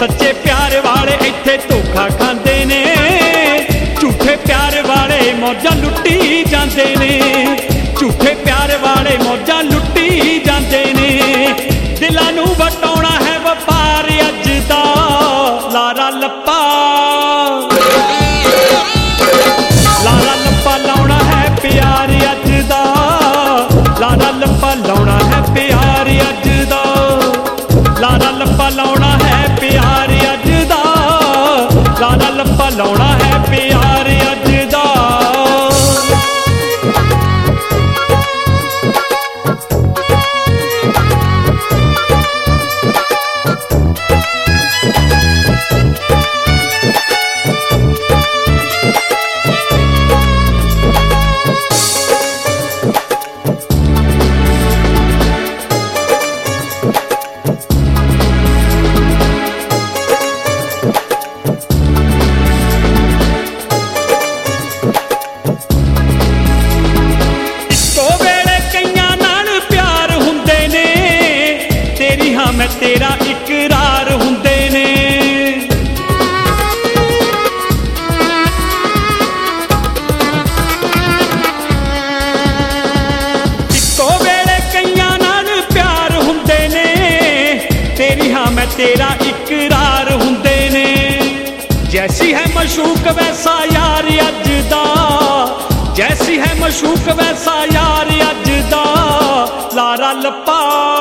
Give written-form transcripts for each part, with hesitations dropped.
सच्चे प्यार वाले इत्थे धोखा खांदे ने, झूठे प्यार वाले मौजां लुट्टी जांदे ने, झूठे प्यार वाले मौजां लुट्टी जांदे ने। दिलां नूं वटाउणा है वपार अज दा, लारा लप्पा लारा लप्पा लाउणा है प्यार अज दा, लारा लप्पा लाउणा है प्यार अज दा, लारा लप्पा लाउणा है प्यार अज दा, लारा लप्पा लाउणा है प्यार अज दा। मैं तेरा इकरार हुंदे ने, इक्को वेले कईयां नाल प्यार हुंदे ने, तेरी हाँ मैं तेरा इकरार हुंदे ने। जैसी है मशूक वैसा यार अज दा, जैसी है मशूक वैसा यार अज दा, लारा लप्पा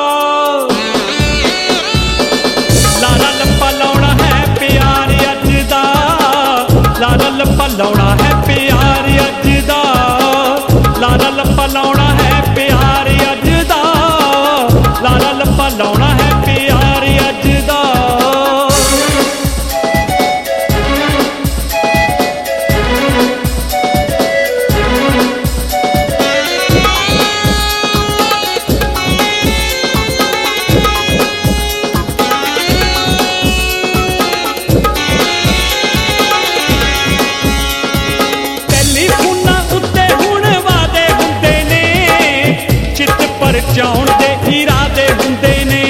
लारा लप्पा लाउणा है प्यार अज दा, लारा लप्पा लाउणा है प्यार अज दा, लारा लप्पा लाउणा है प्यार अज दा, लारा लप्पा लाउणा है प्यार अज दा। जाउण दे इरादे हुंदे ने,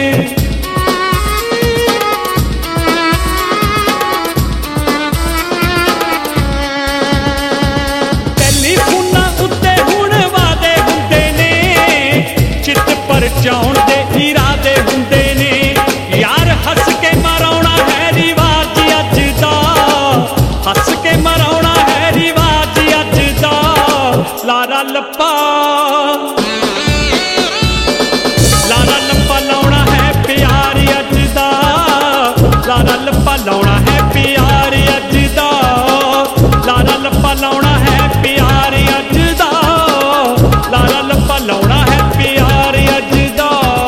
टेलीफोनां उत्ते हुण वादे हुंदे ने, चित पर जाउण दे इरादे हुंदे ने। यार हस के मराउणा है रिवाज अज दा, हस के मराउणा है रिवाज अज दा, लारा लप्पा लारा लप्पा लाउणा है प्यार अज दा, लारा लप्पा लाउणा है प्यार अज दा, लारा लप्पा लाउणा है प्यार अज दा, लारा लप्पा लाउणा है प्यार अज दा।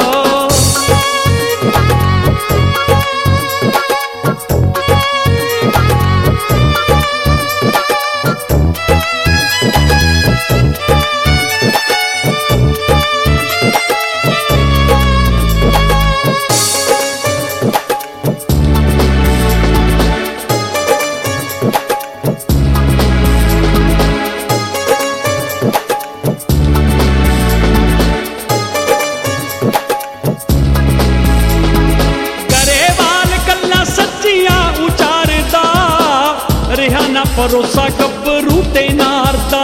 रिहाना भरोसा गब्बरू ते नार दा,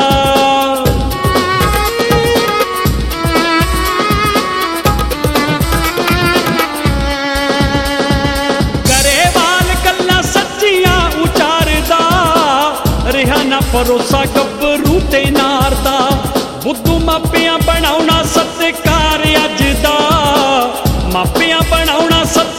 गरेवाल गल्लां सच्चियां उचारदा, रिहाना भरोसा गब्बरू ते नार दा। बुद्धू मापियां बनाउणा सत्कार अज दा, मापियां बनाउणा सत्कार